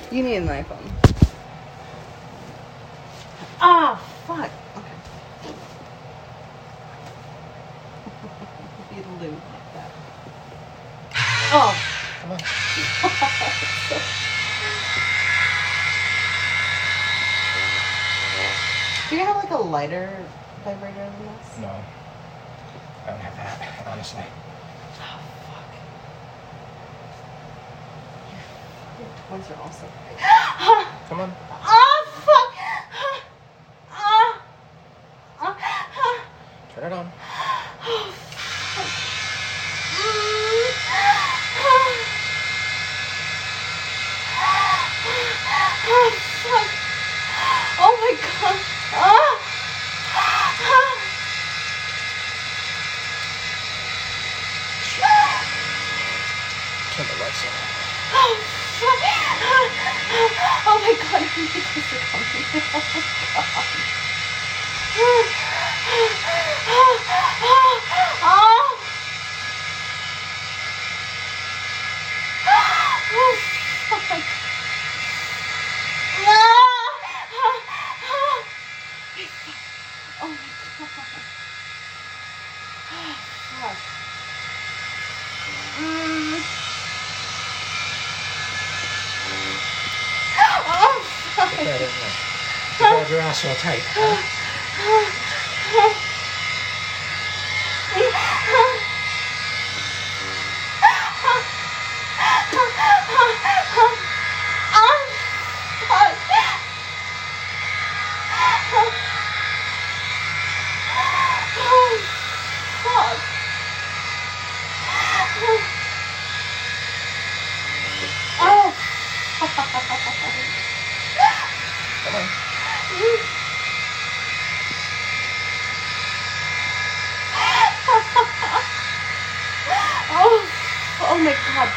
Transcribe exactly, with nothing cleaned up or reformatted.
You need an iPhone. Ah, fuck. Okay. You lose like that. Oh. Come on. Do you have like a lighter vibrator than this? No. I don't have that, honestly. Oh, fuck. Your toys are also... Come on. Oh, fuck! Turn it on. Oh, fuck. Oh, fuck. Oh, my God. Ah. Turn the lights on. Oh, fuck. Oh, my God. I need this to come to me. Oh, my God. Oh, fuck. Oh, my God. Oh, fuck. Mm. Oh, fuck. Put that in there. You hold your ass so tight, huh? Oh! Come on.